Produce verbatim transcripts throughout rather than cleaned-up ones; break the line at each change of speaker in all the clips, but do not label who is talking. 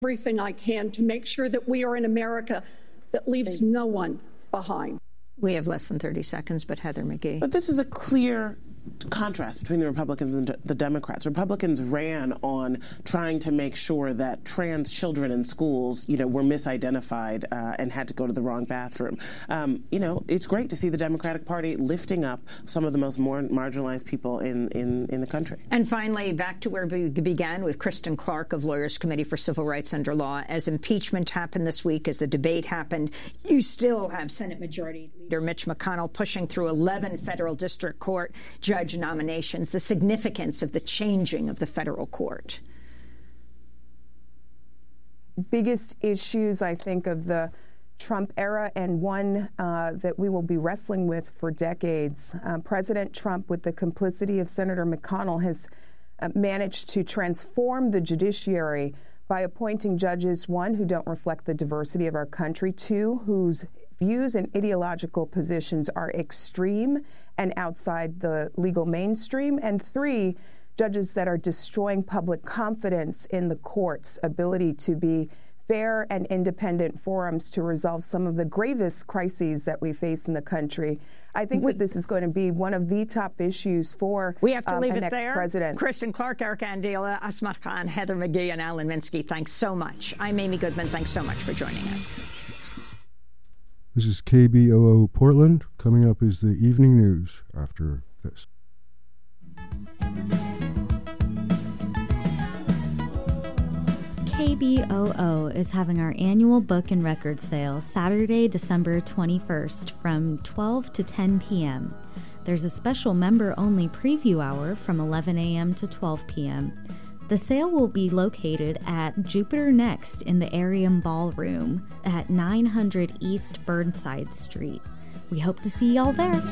everything I can to make sure that we are in America that leaves no one behind.
We have less than thirty seconds, but Heather McGhee.
But this is a clear contrast between the Republicans and the Democrats. Republicans ran on trying to make sure that trans children in schools, you know, were misidentified uh, and had to go to the wrong bathroom. Um, you know, it's great to see the Democratic Party lifting up some of the most more marginalized people in, in, in the country.
And finally, back to where we began with Kristen Clark of Lawyers Committee for Civil Rights Under Law. As impeachment happened this week, as the debate happened, you still have Senate Majority Leader Mitch McConnell pushing through eleven federal district court judge nominations, the significance of the changing of the federal court.
Biggest issues, I think, of the Trump era, and one uh, that we will be wrestling with for decades. Uh, President Trump, with the complicity of Senator McConnell, has uh, managed to transform the judiciary by appointing judges, one, who don't reflect the diversity of our country, two, whose views and ideological positions are extreme and outside the legal mainstream, and three, judges that are destroying public confidence in the court's ability to be fair and independent forums to resolve some of the gravest crises that we face in the country. I think we, that this is going to be one of the top issues for
we have to
um,
leave
a
it
next
there.
president.
Kristen Clark, Eric Andela, Asma Khan, Heather McGhee, and Alan Minsky, thanks so much. I'm Amy Goodman. Thanks so much for joining us.
This is K B O O Portland. Coming up is the evening news after this.
K B O O is having our annual book and record sale Saturday, December twenty-first from twelve to ten p.m. There's a special member-only preview hour from eleven a.m. to twelve p.m. The sale will be located at Jupiter Next in the Arium Ballroom at nine hundred East Burnside Street. We hope to see y'all there.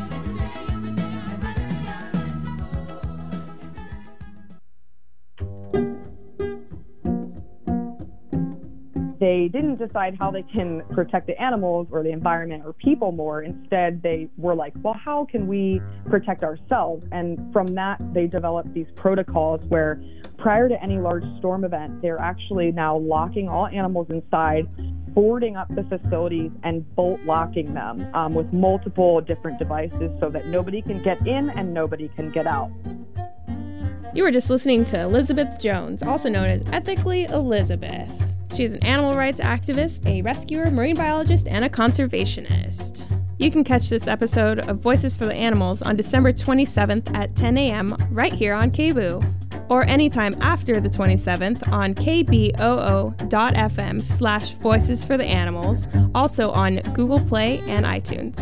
They didn't decide how they can protect the animals or the environment or people more. Instead, they were like, well, how can we protect ourselves? And from that, they developed these protocols where prior to any large storm event, they're actually now locking all animals inside, boarding up the facilities, and bolt locking them um, with multiple different devices so that nobody can get in and nobody can get out.
You were just listening to Elizabeth Jones, also known as Ethically Elizabeth. She's an animal rights activist, a rescuer, marine biologist, and a conservationist. You can catch this episode of Voices for the Animals on December twenty-seventh at ten a.m. right here on K B O O, or anytime after the twenty-seventh on kboo.fm slash Voices for the Animals, also on Google Play and iTunes.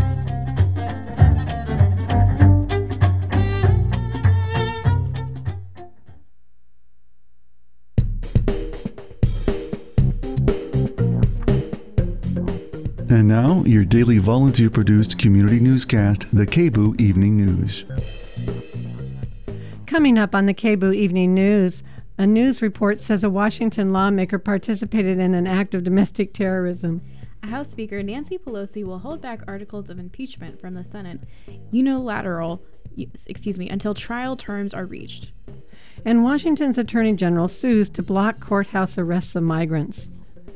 And now, your daily volunteer-produced community newscast, the K B O O Evening News.
Coming up on the K B O O Evening News, a news report says a Washington lawmaker participated in an act of domestic terrorism.
House Speaker Nancy Pelosi will hold back articles of impeachment from the Senate unilateral, excuse me, until trial terms are reached.
And Washington's Attorney General sues to block courthouse arrests of migrants.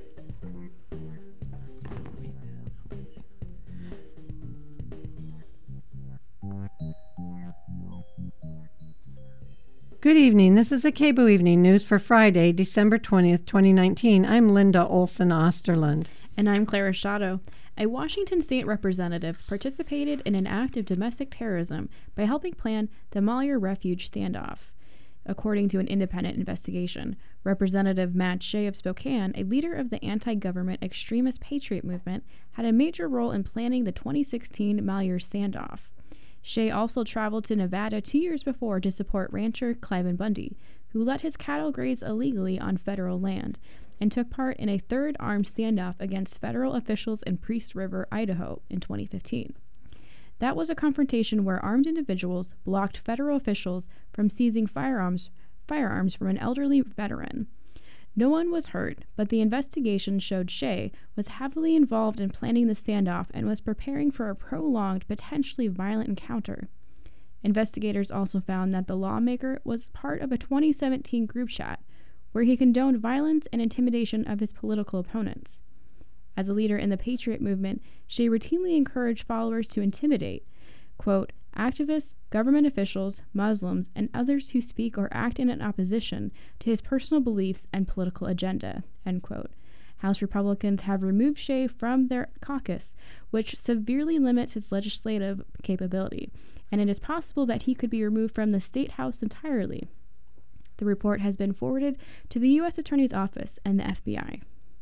Good evening. This is the K B O O Evening News for Friday, December twentieth, twenty nineteen. I'm Linda Olson Osterlund.
And I'm Clara Shadow. A Washington state representative participated in an act of domestic terrorism by helping plan the Malheur Refuge standoff. According to an independent investigation, Representative Matt Shea of Spokane, a leader of the anti-government extremist Patriot movement, had a major role in planning the twenty sixteen Malheur standoff. Shea also traveled to Nevada two years before to support rancher Cliven Bundy, who let his cattle graze illegally on federal land, and took part in a third armed standoff against federal officials in Priest River, Idaho, in twenty fifteen. That was a confrontation where armed individuals blocked federal officials from seizing firearms, firearms from an elderly veteran. No one was hurt, but the investigation showed Shea was heavily involved in planning the standoff and was preparing for a prolonged, potentially violent encounter. Investigators also found that the lawmaker was part of a twenty seventeen group chat where he condoned violence and intimidation of his political opponents. As a leader in the Patriot movement, Shea routinely encouraged followers to intimidate, quote, activists, government officials, Muslims, and others who speak or act in opposition to his personal beliefs and political agenda, end quote. House Republicans have removed Shea from their caucus, which severely limits his legislative capability, and it is possible that he could be removed from the state house entirely. The report has been forwarded to the U S Attorney's Office and the F B I.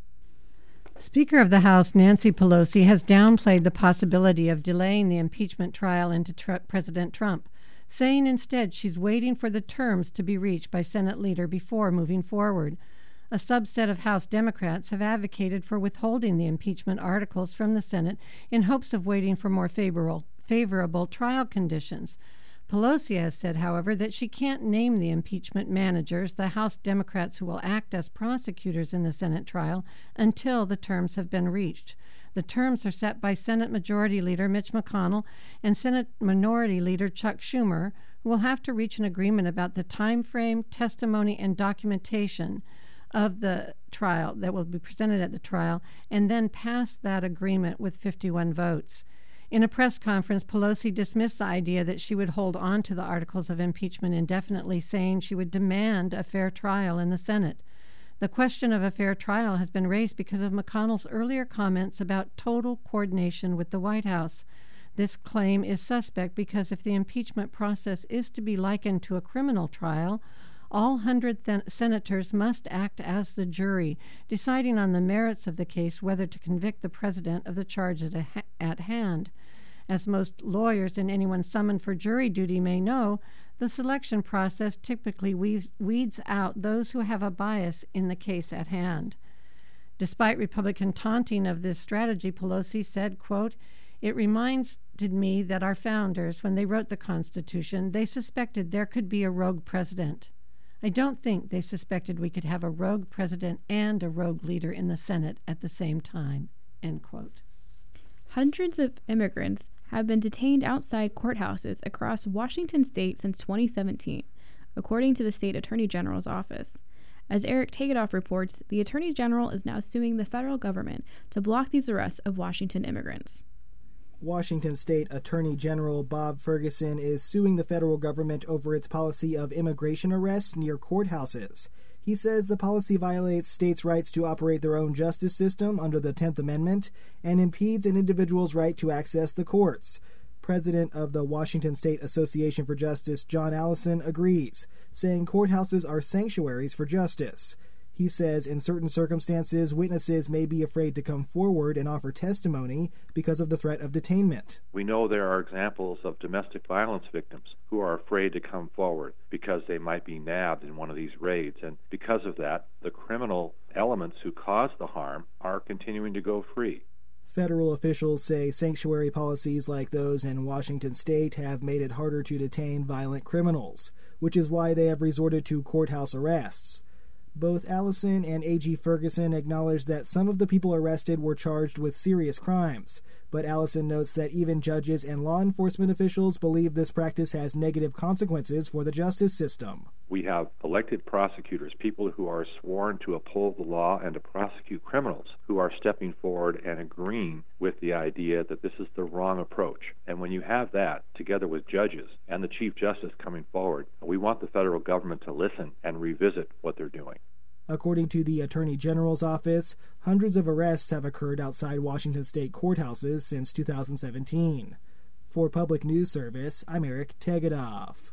Speaker of the House Nancy Pelosi has downplayed the possibility of delaying the impeachment trial into tr- President Trump, saying instead she's waiting for the terms to be reached by Senate leader before moving forward. A subset of House Democrats have advocated for withholding the impeachment articles from the Senate in hopes of waiting for more favorable, favorable trial conditions. Pelosi has said, however, that she can't name the impeachment managers, the House Democrats who will act as prosecutors in the Senate trial, until the terms have been reached. The terms are set by Senate Majority Leader Mitch McConnell and Senate Minority Leader Chuck Schumer, who will have to reach an agreement about the time frame, testimony, and documentation of the trial that will be presented at the trial, and then pass that agreement with fifty-one votes. In a press conference, Pelosi dismissed the idea that she would hold on to the articles of impeachment indefinitely, saying she would demand a fair trial in the Senate. The question of a fair trial has been raised because of McConnell's earlier comments about total coordination with the White House. This claim is suspect because if the impeachment process is to be likened to a criminal trial, all one hundred th- senators must act as the jury, deciding on the merits of the case whether to convict the president of the charge at, ha- at hand. As most lawyers and anyone summoned for jury duty may know, the selection process typically weaves, weeds out those who have a bias in the case at hand. Despite Republican taunting of this strategy, Pelosi said, quote, "It reminded me that our founders, when they wrote the Constitution, they suspected there could be a rogue president. I don't think they suspected we could have a rogue president and a rogue leader in the Senate at the same time," end quote.
Hundreds of immigrants have been detained outside courthouses across Washington state since twenty seventeen, according to the state attorney general's office. As Eric Tegedoff reports, the attorney general is now suing the federal government to block these arrests of Washington immigrants.
Washington State Attorney General Bob Ferguson is suing the federal government over its policy of immigration arrests near courthouses. He says the policy violates states' rights to operate their own justice system under the tenth Amendment and impedes an individual's right to access the courts. President of the Washington State Association for Justice, John Allison, agrees, saying courthouses are sanctuaries for justice. He says in certain circumstances, witnesses may be afraid to come forward and offer testimony because of the threat of detainment.
We know there are examples of domestic violence victims who are afraid to come forward because they might be nabbed in one of these raids. And because of that, the criminal elements who caused the harm are continuing to go free.
Federal officials say sanctuary policies like those in Washington state have made it harder to detain violent criminals, which is why they have resorted to courthouse arrests. Both Allison and A G Ferguson acknowledge that some of the people arrested were charged with serious crimes, but Allison notes that even judges and law enforcement officials believe this practice has negative consequences for the justice system.
We have elected prosecutors, people who are sworn to uphold the law and to prosecute criminals, who are stepping forward and agreeing with the idea that this is the wrong approach. And when you have that, together with judges and the Chief Justice coming forward, we want the federal government to listen and revisit what they're doing.
According to the Attorney General's office, hundreds of arrests have occurred outside Washington state courthouses since two thousand seventeen. For Public News Service, I'm Eric Tegedoff.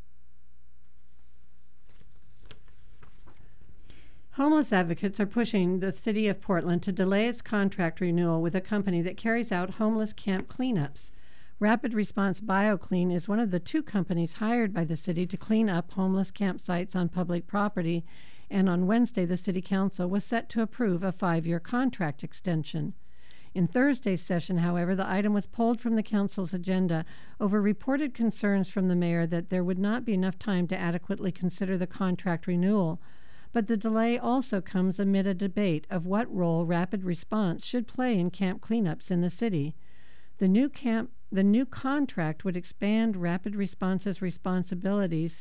Homeless advocates are pushing the city of Portland to delay its contract renewal with a company that carries out homeless camp cleanups. Rapid Response BioClean is one of the two companies hired by the city to clean up homeless campsites on public property, and on Wednesday the City Council was set to approve a five-year contract extension. In Thursday's session, however, the item was pulled from the Council's agenda over reported concerns from the mayor that there would not be enough time to adequately consider the contract renewal. But the delay also comes amid a debate of what role Rapid Response should play in camp cleanups in the city. The new camp, the new contract would expand Rapid Response's responsibilities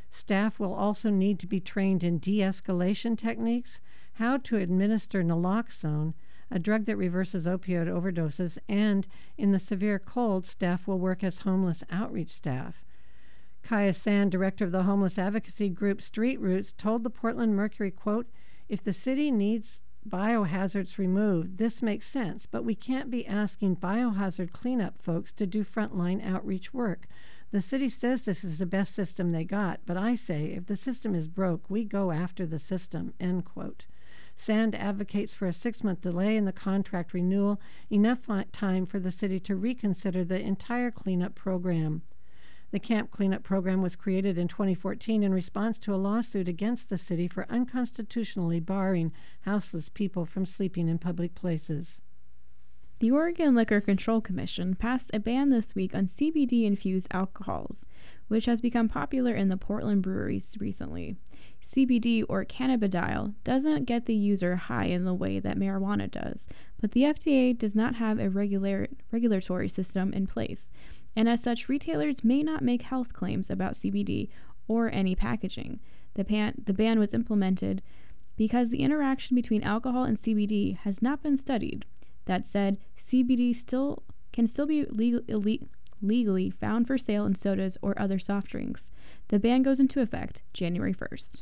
Staff will also need to be trained in de-escalation techniques, how to administer naloxone, a drug that reverses opioid overdoses, and in the severe cold, staff will work as homeless outreach staff. Kaya Sand, director of the homeless advocacy group Street Roots, told the Portland Mercury, quote, "If the city needs biohazards removed, this makes sense, but we can't be asking biohazard cleanup folks to do frontline outreach work. The city says this is the best system they got, but I say if the system is broke, we go after the system," end quote. Sand advocates for a six-month delay in the contract renewal, enough time for the city to reconsider the entire cleanup program. The camp cleanup program was created in twenty fourteen in response to a lawsuit against the city for unconstitutionally barring houseless people from sleeping in public places.
The Oregon Liquor Control Commission passed a ban this week on C B D-infused alcohols, which has become popular in the Portland breweries recently. C B D, or cannabidiol, doesn't get the user high in the way that marijuana does, but the F D A does not have a regular, regulatory system in place, and as such, retailers may not make health claims about C B D or any packaging. The, pan, the ban was implemented because the interaction between alcohol and C B D has not been studied. That said, C B D still can still be legal, ille- legally found for sale in sodas or other soft drinks. The ban goes into effect January first.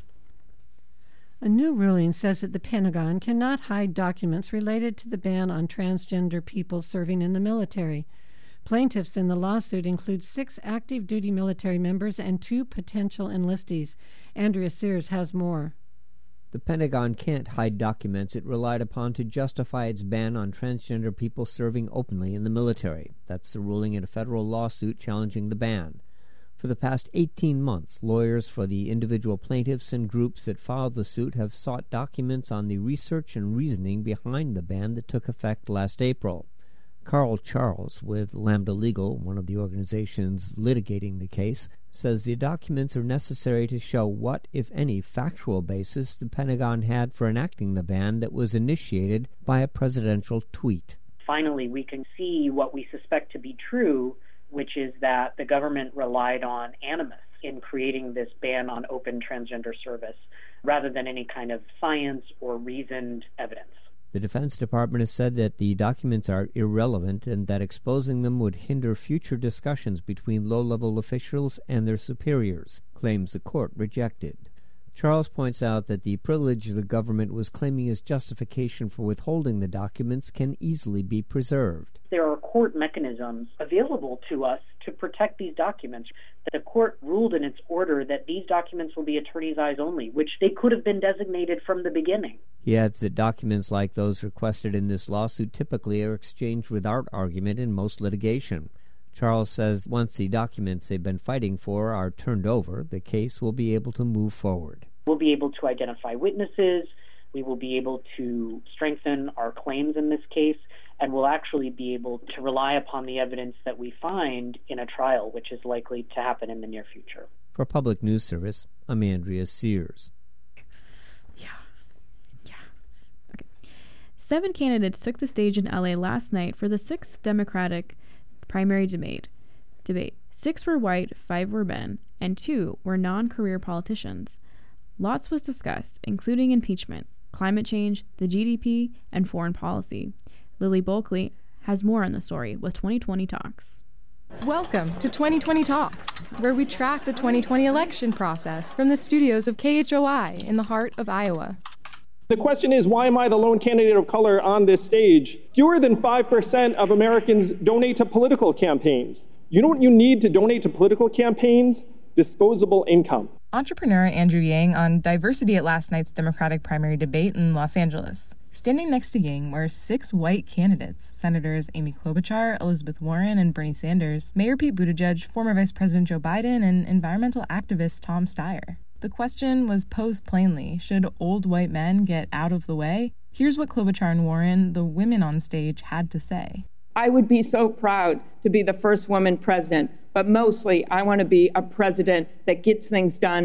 A new ruling says that the Pentagon cannot hide documents related to the ban on transgender people serving in the military. Plaintiffs in the lawsuit include six active duty military members and two potential enlistees. Andrea Sears has more.
The Pentagon can't hide documents it relied upon to justify its ban on transgender people serving openly in the military. That's the ruling in a federal lawsuit challenging the ban. For the past eighteen months, lawyers for the individual plaintiffs and groups that filed the suit have sought documents on the research and reasoning behind the ban that took effect last April. Carl Charles, with Lambda Legal, one of the organizations litigating the case, says the documents are necessary to show what, if any, factual basis the Pentagon had for enacting the ban that was initiated by a presidential tweet.
Finally, we can see what we suspect to be true, which is that the government relied on animus in creating this ban on open transgender service, rather than any kind of science or reasoned evidence.
The Defense Department has said that the documents are irrelevant and that exposing them would hinder future discussions between low-level officials and their superiors, claims the court rejected. Charles points out that the privilege the government was claiming as justification for withholding the documents can easily be preserved.
There are court mechanisms available to us to protect these documents. The court ruled in its order that these documents will be attorney's eyes only, which they could have been designated from the beginning.
He adds that documents like those requested in this lawsuit typically are exchanged without argument in most litigation. Charles says once the documents they've been fighting for are turned over, the case will be able to move forward.
We'll be able to identify witnesses, we will be able to strengthen our claims in this case, and we'll actually be able to rely upon the evidence that we find in a trial, which is likely to happen in the near future.
For Public News Service, I'm Andrea Sears.
Yeah. Yeah. Okay. Seven candidates took the stage in L A last night for the sixth Democratic primary debate. Debate. Six were white, five were men, and two were non-career politicians. Lots was discussed, including impeachment, climate change, the G D P, and foreign policy. Lily Bulkley has more on the story with twenty twenty Talks.
Welcome to twenty twenty Talks, where we track the twenty twenty election process from the studios of K H O I in the heart of Iowa.
The question is, why am I the lone candidate of color on this stage? Fewer than five percent of Americans donate to political campaigns. You know what you need to donate to political campaigns? Disposable income.
Entrepreneur Andrew Yang on diversity at last night's Democratic primary debate in Los Angeles. Standing next to Yang were six white candidates, Senators Amy Klobuchar, Elizabeth Warren, and Bernie Sanders, Mayor Pete Buttigieg, former Vice President Joe Biden, and environmental activist Tom Steyer. The question was posed plainly: should old white men get out of the way? Here's what Klobuchar and Warren, the women on stage, had to say.
I would be so proud to be the first woman president, but mostly I want to be a president that gets things done.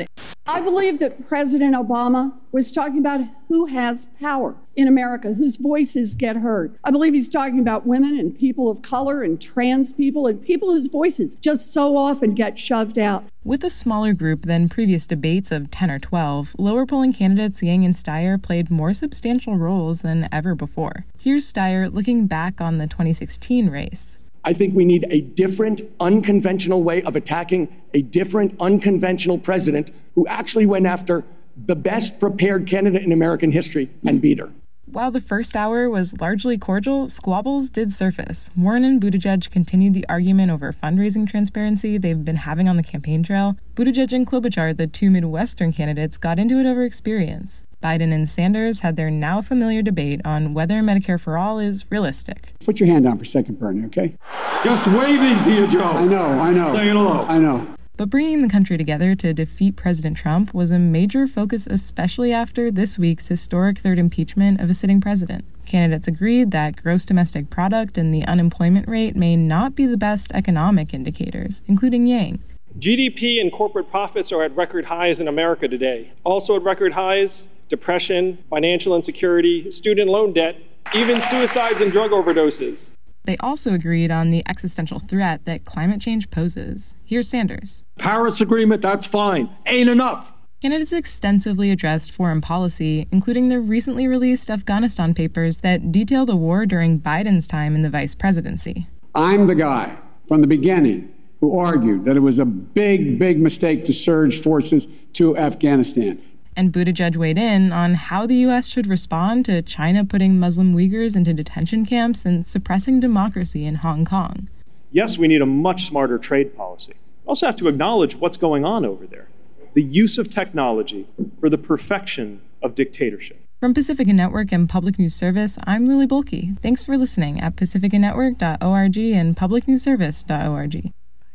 I believe that President Obama was talking about who has power in America, whose voices get heard. I believe he's talking about women and people of color and trans people and people whose voices just so often get shoved out.
With a smaller group than previous debates of ten or twelve, lower polling candidates Yang and Steyer played more substantial roles than ever before. Here's Steyer looking back on the twenty sixteen race.
I think we need a different, unconventional way of attacking a different, unconventional president who actually went after the best prepared candidate in American history and beat her.
While the first hour was largely cordial, squabbles did surface. Warren and Buttigieg continued the argument over fundraising transparency they've been having on the campaign trail. Buttigieg and Klobuchar, the two Midwestern candidates, got into it over experience. Biden and Sanders had their now familiar debate on whether Medicare for All is realistic.
Put your hand down for a second, Bernie, okay?
Just waving to you, Joe.
I know, I know.
Saying hello.
I know.
But bringing the country together to defeat President Trump was a major focus, especially after this week's historic third impeachment of a sitting president. Candidates agreed that gross domestic product and the unemployment rate may not be the best economic indicators, including Yang.
G D P and corporate profits are at record highs in America today. Also at record highs, depression, financial insecurity, student loan debt, even suicides and drug overdoses.
They also agreed on the existential threat that climate change poses. Here's Sanders.
Paris Agreement, that's fine. Ain't enough.
Candidates extensively addressed foreign policy, including the recently released Afghanistan papers that detail the war during Biden's time in the vice presidency.
I'm the guy from the beginning who argued that it was a big, big mistake to surge forces to Afghanistan.
And Buttigieg weighed in on how the U S should respond to China putting Muslim Uyghurs into detention camps and suppressing democracy in Hong Kong.
Yes, we need a much smarter trade policy. We also have to acknowledge what's going on over there. The use of technology for the perfection of dictatorship.
From Pacifica Network and Public News Service, I'm Lily Bulkey. Thanks for listening at pacifica network dot org and public news service dot org.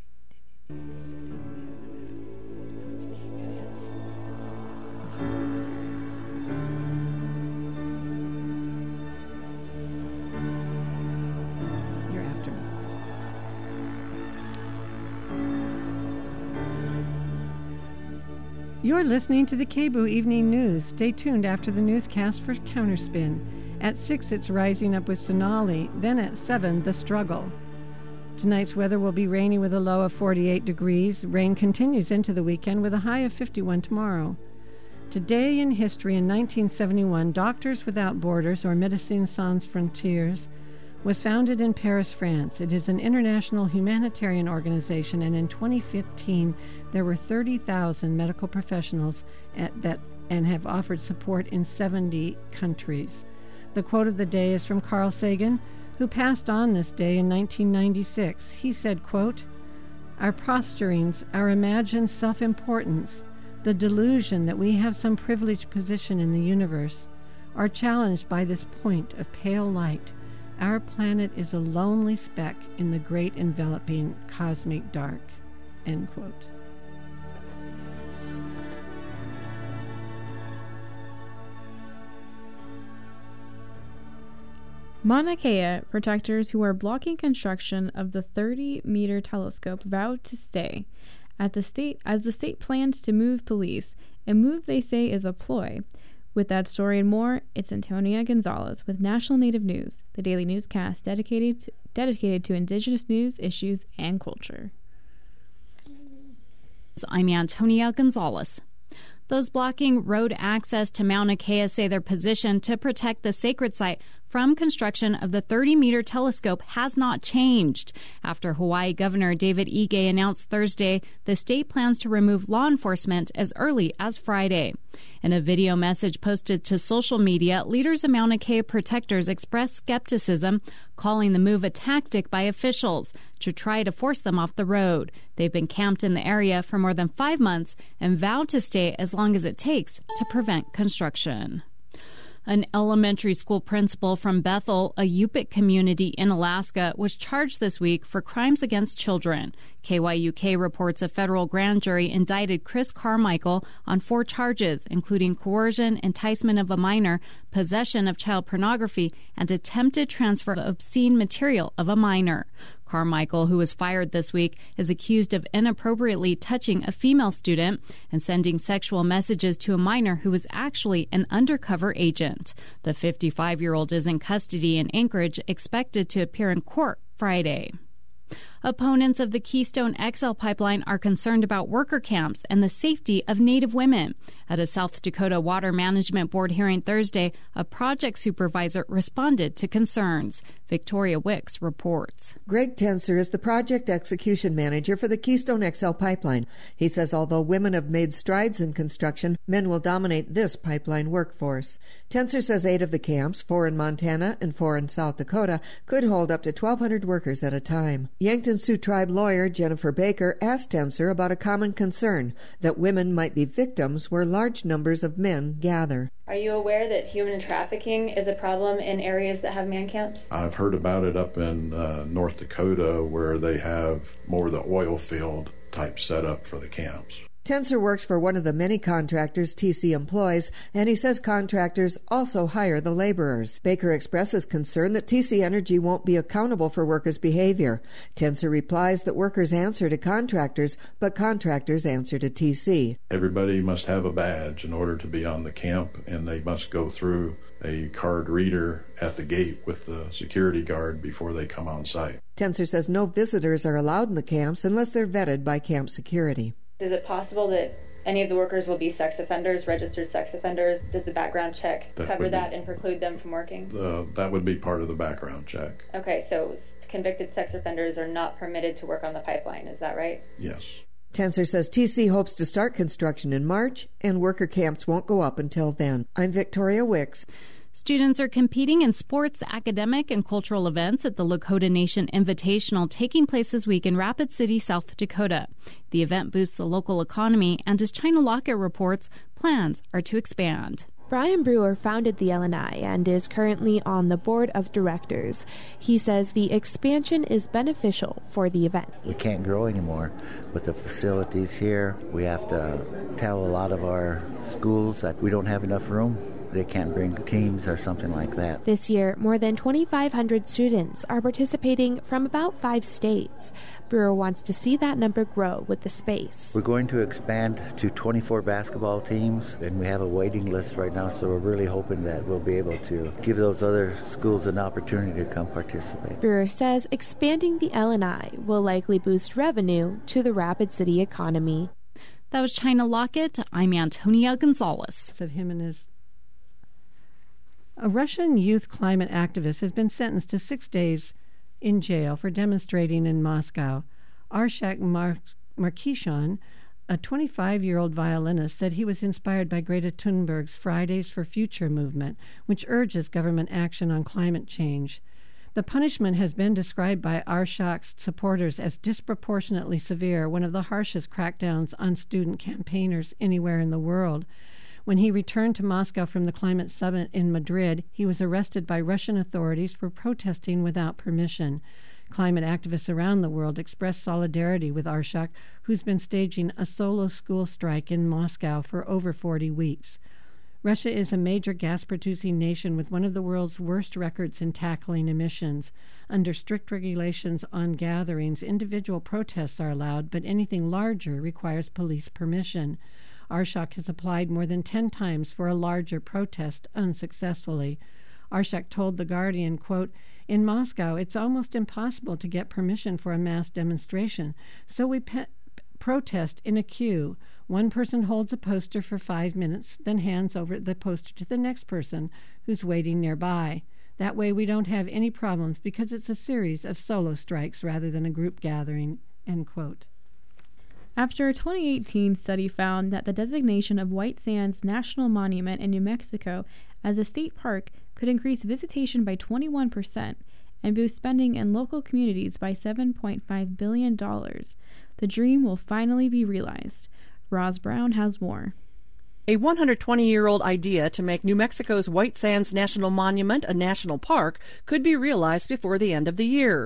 You're listening to the K B O O Evening News. Stay tuned after the newscast for Counterspin. At six, it's Rising Up with Sonali. Then at seven, The Struggle. Tonight's weather will be rainy with a low of forty-eight degrees. Rain continues into the weekend with a high of fifty-one tomorrow. Today in history, in nineteen seventy-one, Doctors Without Borders, or Médecins Sans Frontières, was founded in Paris, France. It is an international humanitarian organization, and in twenty fifteen, there were thirty thousand medical professionals at that and have offered support in seventy countries. The quote of the day is from Carl Sagan, who passed on this day in nineteen ninety-six. He said, quote, "Our posturings, our imagined self-importance, the delusion that we have some privileged position in the universe, are challenged by this point of pale light. Our planet is a lonely speck in the great enveloping cosmic dark." End quote.
Mauna Kea protectors who are blocking construction of the thirty-meter telescope vowed to stay at the state as the state plans to move police, a move they say is a ploy. With that story and more, it's Antonia Gonzalez with National Native News, the daily newscast dedicated to, dedicated to Indigenous news, issues, and culture.
I'm Antonia Gonzalez. Those blocking road access to Mauna Kea say their position to protect the sacred site from construction of the thirty-meter telescope has not changed after Hawaii Governor David Ige announced Thursday the state plans to remove law enforcement as early as Friday. In a video message posted to social media, leaders of Mauna Kea protectors expressed skepticism, calling the move a tactic by officials to try to force them off the road. They've been camped in the area for more than five months and vowed to stay as long as it takes to prevent construction. An elementary school principal from Bethel, a Yupik community in Alaska, was charged this week for crimes against children. K Y U K reports a federal grand jury indicted Chris Carmichael on four charges, including coercion, enticement of a minor, possession of child pornography, and attempted transfer of obscene material of a minor. Carmichael, who was fired this week, is accused of inappropriately touching a female student and sending sexual messages to a minor who was actually an undercover agent. The fifty-five-year-old is in custody in Anchorage, expected to appear in court Friday. Opponents of the Keystone X L pipeline are concerned about worker camps and the safety of Native women. At a South Dakota Water Management Board hearing Thursday, a project supervisor responded to concerns. Victoria Wicks reports.
Greg Tenser is the project execution manager for the Keystone X L pipeline. He says although women have made strides in construction, men will dominate this pipeline workforce. Tenser says eight of the camps, four in Montana and four in South Dakota, could hold up to twelve hundred workers at a time. Yankton Sioux Tribe lawyer Jennifer Baker asked Tenser about a common concern, that women might be victims where large numbers of men gather.
Are you aware that human trafficking is a problem in areas that have man camps?
I've heard about it up in uh, North Dakota where they have more of the oil field type setup for the camps.
Tenser works for one of the many contractors T C employs, and he says contractors also hire the laborers. Baker expresses concern that T C Energy won't be accountable for workers' behavior. Tenser replies that workers answer to contractors, but contractors answer to T C.
Everybody must have a badge in order to be on the camp, and they must go through a card reader at the gate with the security guard before they come on site.
Tenser says no visitors are allowed in the camps unless they're vetted by camp security.
Is it possible that any of the workers will be sex offenders, registered sex offenders? Does the background check
That
cover
would
that
be-
and preclude them from working?
Uh, that would be part of the background check.
Okay, so convicted sex offenders are not permitted to work on the pipeline, is that right?
Yes.
Tenser says T C hopes to start construction in March, and worker camps won't go up until then. I'm Victoria Wicks.
Students are competing in sports, academic, and cultural events at the Lakota Nation Invitational taking place this week in Rapid City, South Dakota. The event boosts the local economy, and as China Lockett reports, plans are to expand.
Brian Brewer founded the L N I and is currently on the board of directors. He says the expansion is beneficial for the event.
We can't grow anymore with the facilities here. We have to tell a lot of our schools that we don't have enough room. They can't bring teams or something like that.
This year, more than twenty-five hundred students are participating from about five states. Brewer wants to see that number grow with the space.
We're going to expand to twenty-four basketball teams, and we have a waiting list right now, so we're really hoping that we'll be able to give those other schools an opportunity to come participate.
Brewer says expanding the L N I will likely boost revenue to the Rapid City economy.
That was China Lockett. I'm Antonia Gonzalez.
Of him and his A Russian youth climate activist has been sentenced to six days in jail for demonstrating in Moscow. Arshak Markishan, a twenty-five-year-old violinist, said he was inspired by Greta Thunberg's Fridays for Future movement, which urges government action on climate change. The punishment has been described by Arshak's supporters as disproportionately severe, one of the harshest crackdowns on student campaigners anywhere in the world. When he returned to Moscow from the climate summit in Madrid, he was arrested by Russian authorities for protesting without permission. Climate activists around the world expressed solidarity with Arshak, who's been staging a solo school strike in Moscow for over forty weeks. Russia is a major gas-producing nation with one of the world's worst records in tackling emissions. Under strict regulations on gatherings, individual protests are allowed, but anything larger requires police permission. Arshak has applied more than ten times for a larger protest unsuccessfully. Arshak told The Guardian, quote, "In Moscow, it's almost impossible to get permission for a mass demonstration, so we pe- protest in a queue. One person holds a poster for five minutes, then hands over the poster to the next person who's waiting nearby. That way we don't have any problems because it's a series of solo strikes rather than a group gathering," end quote.
After a twenty eighteen study found that the designation of White Sands National Monument in New Mexico as a state park could increase visitation by twenty-one percent and boost spending in local communities by seven point five billion dollars. The dream will finally be realized. Roz Brown has more.
A one hundred twenty-year-old idea to make New Mexico's White Sands National Monument a national park could be realized before the end of the year.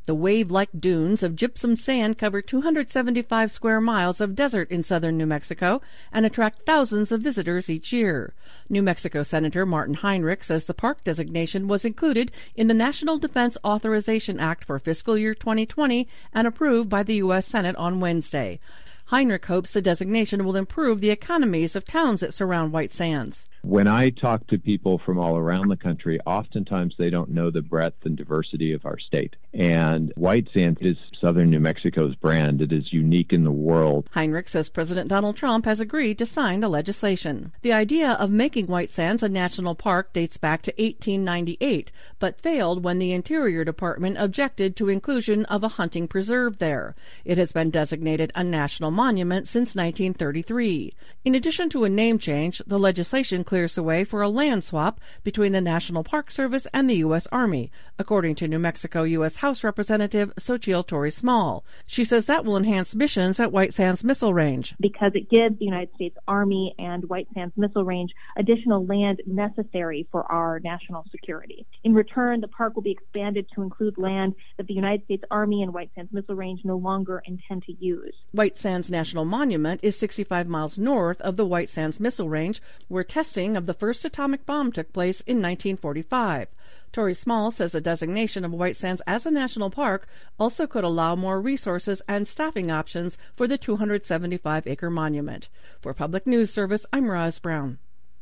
The wave-like dunes of gypsum sand cover two hundred seventy-five square miles of desert in southern New Mexico and attract thousands of visitors each year. New Mexico Senator Martin Heinrich says the park designation was included in the National Defense Authorization Act for fiscal year twenty twenty and approved by the U S Senate on Wednesday. Heinrich hopes the designation will improve the economies of towns that surround White Sands.
When I talk to people from all around the country, oftentimes they don't know the breadth and diversity of our state. And White Sands is southern New Mexico's brand. It is unique in the world.
Heinrich says President Donald Trump has agreed to sign the legislation. The idea of making White Sands a national park dates back to eighteen ninety-eight, but failed when the Interior Department objected to inclusion of a hunting preserve there. It has been designated a national monument since nineteen thirty-three. In addition to a name change, the legislation clears the way for a land swap between the National Park Service and the U S Army, according to New Mexico U S House Representative Xochitl Torrey Small. She says that will enhance missions at White Sands Missile Range.
Because it gives the United States Army and White Sands Missile Range additional land necessary for our national security. In return, the park will be expanded to include land that the United States Army and White Sands Missile Range no longer intend to use.
White Sands National Monument is sixty-five miles north of the White Sands Missile Range, where testing of the first atomic bomb took place in nineteen forty-five. Torrey Small says a designation of White Sands as a national park also could allow more resources and staffing options for the two hundred seventy-five acre monument. For Public News Service, I'm Roz Brown.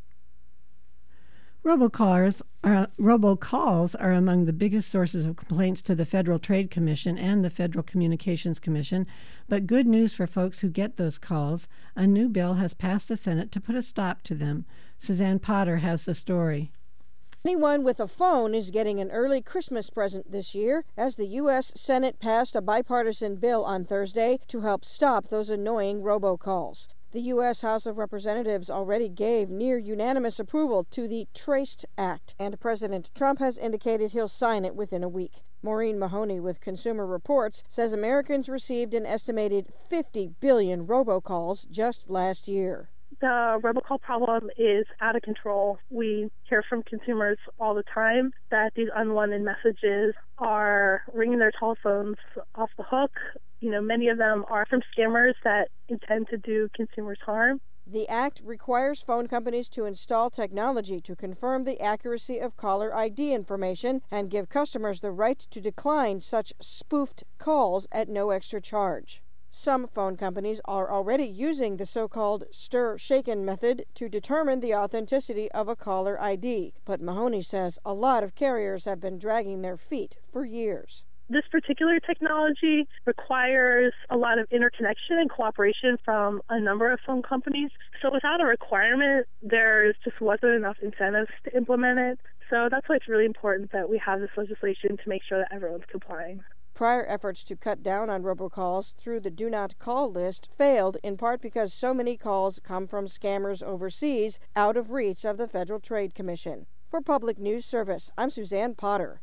Robocalls are, robocalls are among the biggest sources of complaints to the Federal Trade Commission and the Federal Communications Commission, but good news for folks who get those calls. A new bill has passed the Senate to put a stop to them. Suzanne Potter has the story.
Anyone with a phone is getting an early Christmas present this year, as the U S Senate passed a bipartisan bill on Thursday to help stop those annoying robocalls. The U S House of Representatives already gave near-unanimous approval to the TRACED Act, and President Trump has indicated he'll sign it within a week. Maureen Mahoney with Consumer Reports says Americans received an estimated fifty billion robocalls just last year.
The robocall problem is out of control. We hear from consumers all the time that these unwanted messages are ringing their telephones off the hook. You know, many of them are from scammers that intend to do consumers harm.
The act requires phone companies to install technology to confirm the accuracy of caller I D information and give customers the right to decline such spoofed calls at no extra charge. Some phone companies are already using the so-called stir-shaken method to determine the authenticity of a caller I D, but Mahoney says a lot of carriers have been dragging their feet for years.
This particular technology requires a lot of interconnection and cooperation from a number of phone companies. So without a requirement, there just wasn't enough incentives to implement it. So that's why it's really important that we have this legislation to make sure that everyone's complying.
Prior efforts to cut down on robocalls through the Do Not Call list failed, in part because so many calls come from scammers overseas, out of reach of the Federal Trade Commission. For Public News Service, I'm Suzanne Potter.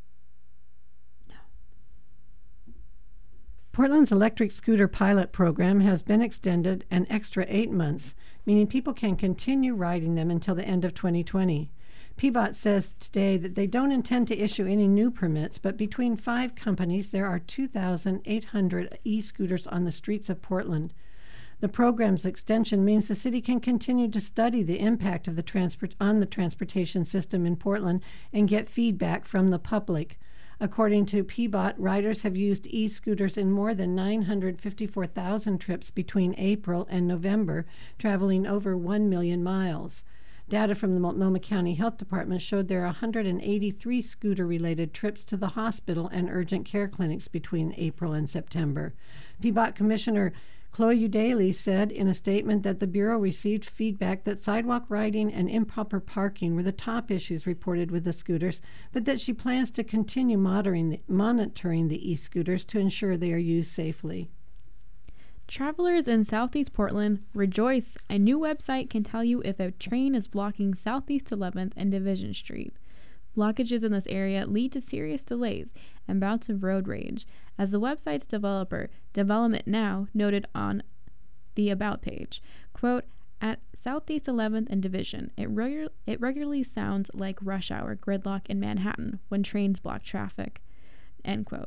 Portland's electric scooter pilot program has been extended an extra eight months, meaning people can continue riding them until the end of twenty twenty. P B O T says today that they don't intend to issue any new permits, but between five companies, there are two thousand eight hundred e-scooters on the streets of Portland. The program's extension means the city can continue to study the impact of the transport on the transportation system in Portland and get feedback from the public. According to P B O T, riders have used e-scooters in more than nine hundred fifty-four thousand trips between April and November, traveling over one million miles. Data from the Multnomah County Health Department showed there are one hundred eighty-three scooter-related trips to the hospital and urgent care clinics between April and September. P B O T Commissioner Chloe Daly said in a statement that the Bureau received feedback that sidewalk riding and improper parking were the top issues reported with the scooters, but that she plans to continue monitoring the, monitoring the e-scooters to ensure they are used safely.
Travelers in Southeast Portland, rejoice! A new website can tell you if a train is blocking Southeast eleventh and Division Street. Blockages in this area lead to serious delays and bouts of road rage, as the website's developer, Development Now, noted on the About page. Quote, at Southeast eleventh and Division, it, regu- it regularly sounds like rush hour gridlock in Manhattan when trains block traffic. End quote.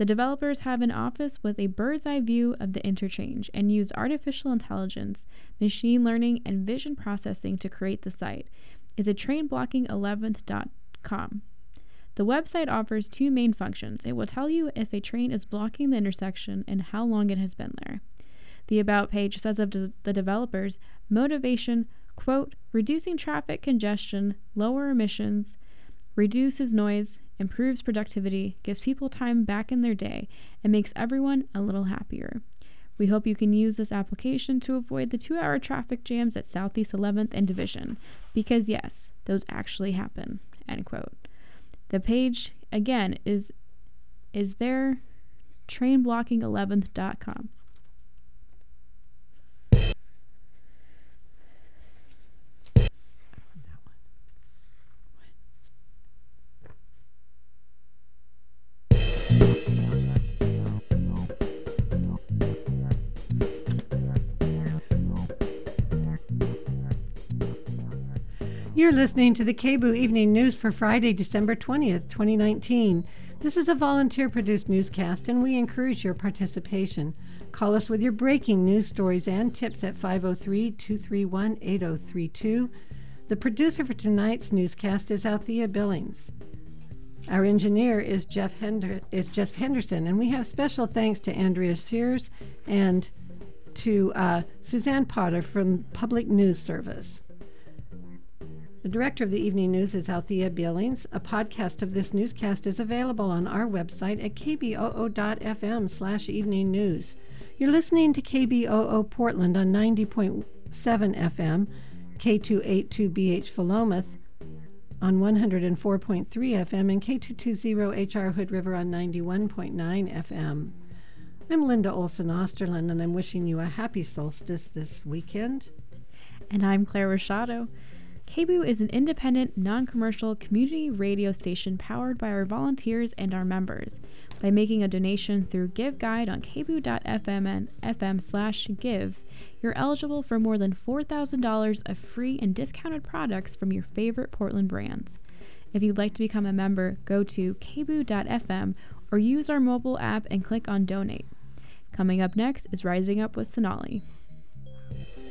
The developers have an office with a bird's eye view of the interchange and use artificial intelligence, machine learning, and vision processing to create the site. It's at train blocking eleventh dot com. The website offers two main functions. It will tell you if a train is blocking the intersection and how long it has been there. The About page says of de- the developers, motivation, quote, reducing traffic congestion, lower emissions, reduces noise, improves productivity, gives people time back in their day, and makes everyone a little happier. We hope you can use this application to avoid the two-hour traffic jams at Southeast eleventh and Division, because yes, those actually happen, end quote. The page, again, is is there, train blocking eleventh dot com.
You're listening to the K B O O Evening News for Friday, December twentieth, twenty nineteen. This is a volunteer-produced newscast, and we encourage your participation. Call us with your breaking news stories and tips at five oh three, two three one, eight oh three two. The producer for tonight's newscast is Althea Billings. Our engineer is Jeff, Hender- is Jeff Henderson, and we have special thanks to Andrea Sears and to uh, Suzanne Potter from Public News Service. The director of the evening news is Althea Billings. A podcast of this newscast is available on our website at k b o o dot f m slash evening news. You're listening to K B O O Portland on ninety point seven F M, K two eighty-two B H Philomath on one oh four point three F M, and K two twenty H R Hood River on ninety-one point nine F M. I'm Linda Olson Osterland, and I'm wishing you a happy solstice this weekend.
And I'm Claire Rashado. K B O O is an independent, non-commercial community radio station powered by our volunteers and our members. By making a donation through Give Guide on k b o o dot f m and f m slash give, you're eligible for more than four thousand dollars of free and discounted products from your favorite Portland brands. If you'd like to become a member, go to k b o o dot f m or use our mobile app and click on Donate. Coming up next is Rising Up with Sonali.